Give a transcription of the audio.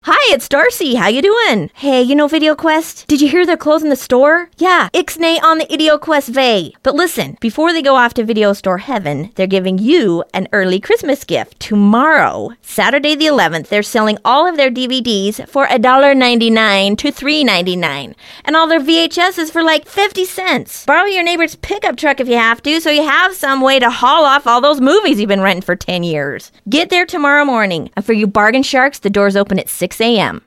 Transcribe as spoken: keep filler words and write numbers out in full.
Hi, it's Darcy. How you doing? Hey, you know VideoQuest? Did you hear they're closing the store? Yeah, Ixnay on the IdeoQuest Vay. But listen, before they go off to Video Store Heaven, they're giving you an early Christmas gift. Tomorrow, Saturday the eleventh, they're selling all of their D V Ds for one dollar ninety-nine to three ninety-nine. And all their V H Ses for like fifty cents. Borrow your neighbor's pickup truck if you have to, so you have some way to haul off all those movies you've been renting for ten years. Get there tomorrow morning. And for you bargain sharks, the doors open at six a.m.